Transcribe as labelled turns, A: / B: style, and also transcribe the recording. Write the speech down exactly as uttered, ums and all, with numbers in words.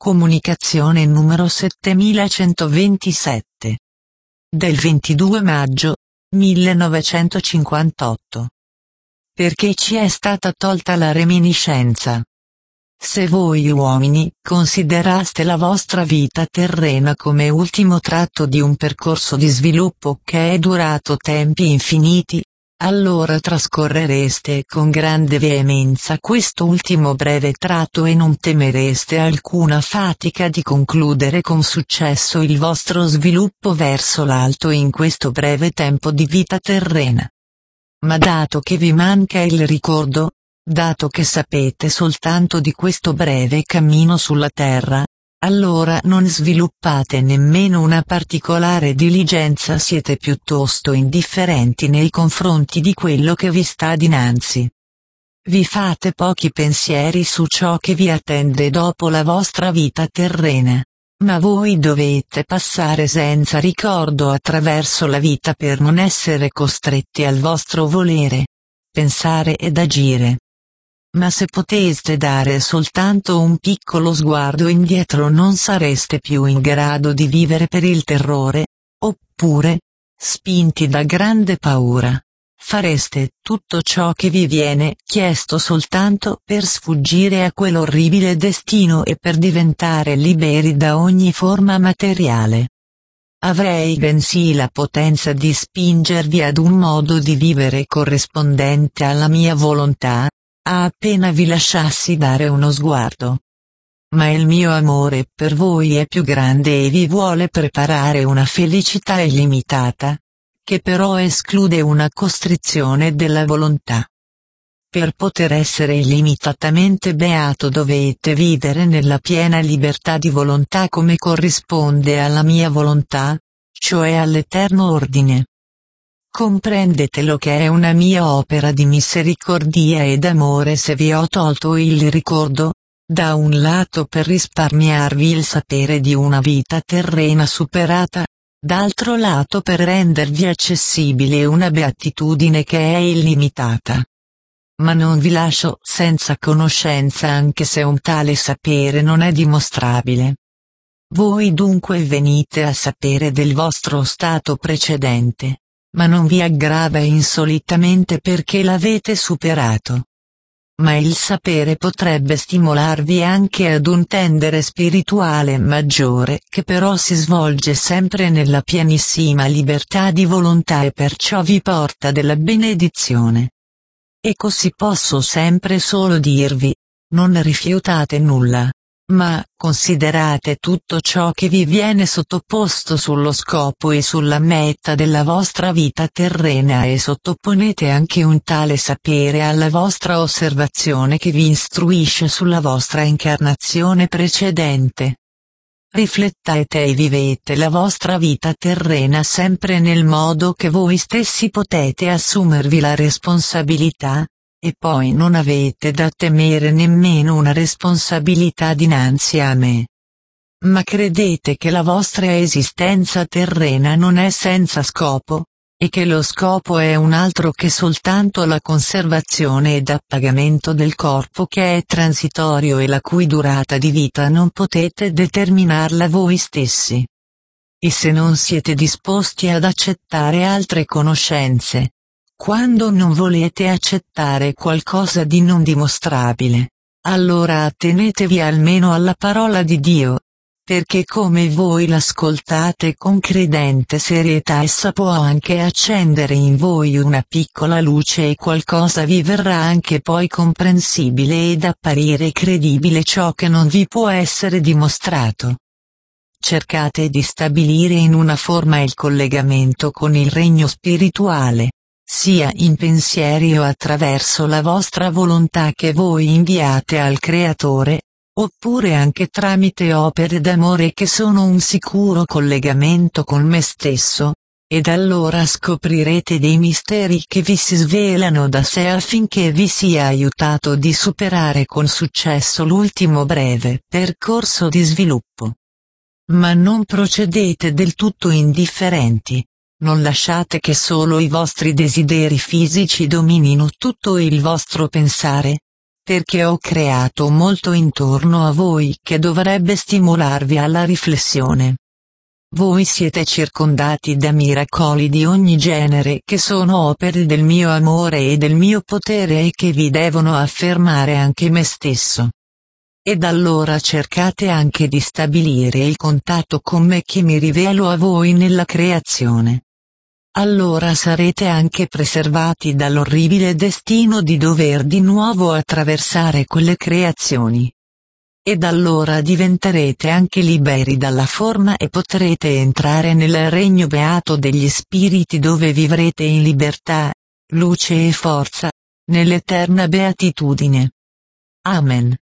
A: Comunicazione numero settemilacentoventisette. Del ventidue maggio millenovecentocinquantotto. Perché ci è stata tolta la reminiscenza. Se voi uomini consideraste la vostra vita terrena come ultimo tratto di un percorso di sviluppo che è durato tempi infiniti, allora trascorrereste con grande veemenza questo ultimo breve tratto e non temereste alcuna fatica di concludere con successo il vostro sviluppo verso l'alto in questo breve tempo di vita terrena. Ma dato che vi manca il ricordo, dato che sapete soltanto di questo breve cammino sulla terra, allora non sviluppate nemmeno una particolare diligenza, siete piuttosto indifferenti nei confronti di quello che vi sta dinanzi. Vi fate pochi pensieri su ciò che vi attende dopo la vostra vita terrena, ma voi dovete passare senza ricordo attraverso la vita per non essere costretti al vostro volere, pensare ed agire. Ma se poteste dare soltanto un piccolo sguardo indietro non sareste più in grado di vivere per il terrore, oppure, spinti da grande paura, fareste tutto ciò che vi viene chiesto soltanto per sfuggire a quell'orribile destino e per diventare liberi da ogni forma materiale. Avrei bensì la potenza di spingervi ad un modo di vivere corrispondente alla mia volontà, a appena vi lasciassi dare uno sguardo. Ma il mio amore per voi è più grande e vi vuole preparare una felicità illimitata, che però esclude una costrizione della volontà. Per poter essere illimitatamente beato dovete vivere nella piena libertà di volontà come corrisponde alla mia volontà, cioè all'eterno ordine. Comprendetelo che è una mia opera di misericordia ed amore se vi ho tolto il ricordo, da un lato per risparmiarvi il sapere di una vita terrena superata, d'altro lato per rendervi accessibile una beatitudine che è illimitata. Ma non vi lascio senza conoscenza anche se un tale sapere non è dimostrabile. Voi dunque venite a sapere del vostro stato precedente, ma non vi aggrava insolitamente perché l'avete superato. Ma il sapere potrebbe stimolarvi anche ad un tendere spirituale maggiore che però si svolge sempre nella pienissima libertà di volontà e perciò vi porta della benedizione. E così posso sempre solo dirvi, non rifiutate nulla, ma considerate tutto ciò che vi viene sottoposto sullo scopo e sulla meta della vostra vita terrena e sottoponete anche un tale sapere alla vostra osservazione che vi istruisce sulla vostra incarnazione precedente. Riflettete e vivete la vostra vita terrena sempre nel modo che voi stessi potete assumervi la responsabilità, e poi non avete da temere nemmeno una responsabilità dinanzi a me. Ma credete che la vostra esistenza terrena non è senza scopo, e che lo scopo è un altro che soltanto la conservazione ed appagamento del corpo che è transitorio e la cui durata di vita non potete determinarla voi stessi. E se non siete disposti ad accettare altre conoscenze, quando non volete accettare qualcosa di non dimostrabile, allora attenetevi almeno alla parola di Dio, perché come voi l'ascoltate con credente serietà essa può anche accendere in voi una piccola luce e qualcosa vi verrà anche poi comprensibile ed apparire credibile ciò che non vi può essere dimostrato. Cercate di stabilire in una forma il collegamento con il regno spirituale, sia in pensieri o attraverso la vostra volontà che voi inviate al Creatore, oppure anche tramite opere d'amore che sono un sicuro collegamento con me stesso, ed allora scoprirete dei misteri che vi si svelano da sé affinché vi sia aiutato di superare con successo l'ultimo breve percorso di sviluppo. Ma non procedete del tutto indifferenti. Non lasciate che solo i vostri desideri fisici dominino tutto il vostro pensare. perché ho creato molto intorno a voi che dovrebbe stimolarvi alla riflessione. Voi siete circondati da miracoli di ogni genere che sono opere del mio amore e del mio potere e che vi devono affermare anche me stesso. Ed allora cercate anche di stabilire il contatto con me che mi rivelo a voi nella creazione. Allora sarete anche preservati dall'orribile destino di dover di nuovo attraversare quelle creazioni. Ed allora diventerete anche liberi dalla forma e potrete entrare nel regno beato degli spiriti dove vivrete in libertà, luce e forza, nell'eterna beatitudine. Amen.